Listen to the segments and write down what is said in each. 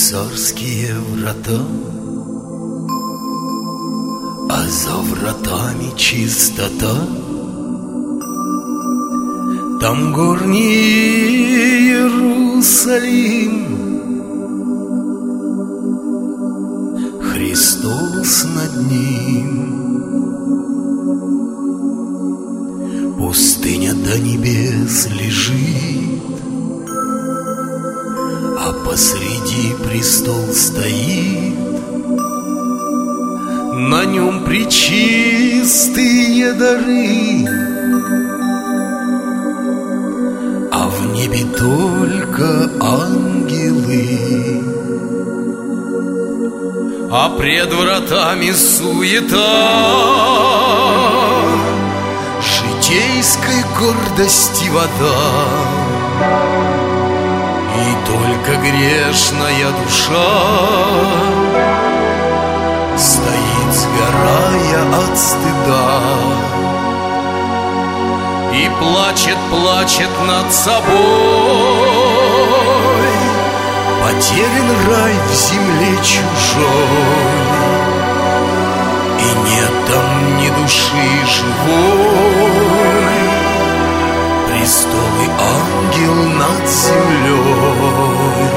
царские врата, а за вратами чистота. Там горний Иерусалим, Христос над ним. Пустыня до небес лежит, а посреди престол стоит. На нем пречистые дары, а в небе только ангелы. А пред вратами суета житейской гордости вода, и только грешная душа стоит, сгорая от стыда, и плачет, плачет над собой. Потерян рай в земле чужой, и нет там ни души живой. Престол и ангел над землей.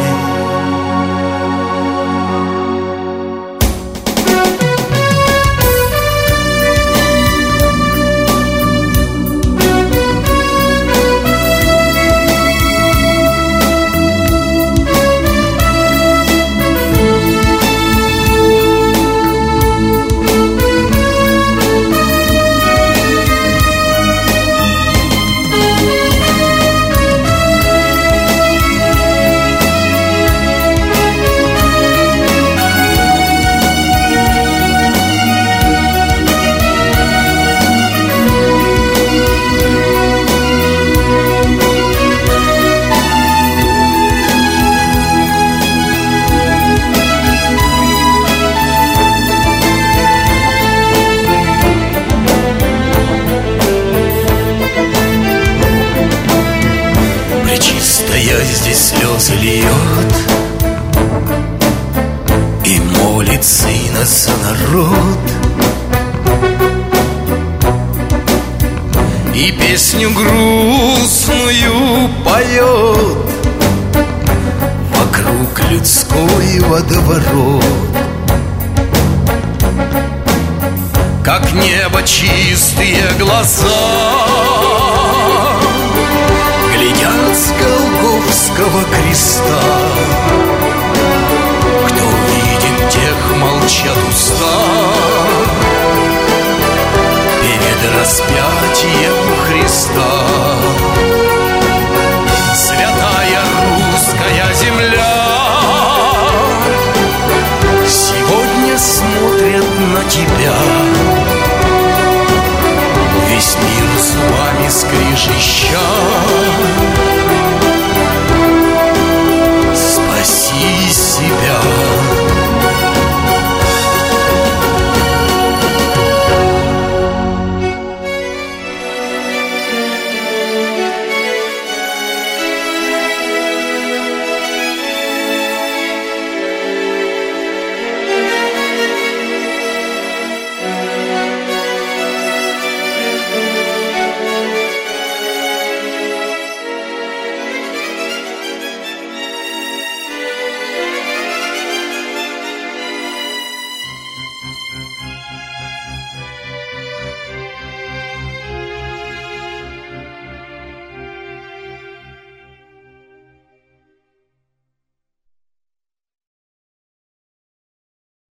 Пречистая здесь слезы льет, и молится и на сонарод, и песню грустную поет. Вокруг людской водоворот, как небо чистые глаза глядят с Голгофского креста. Кто виден, тех молчат уста перед распятием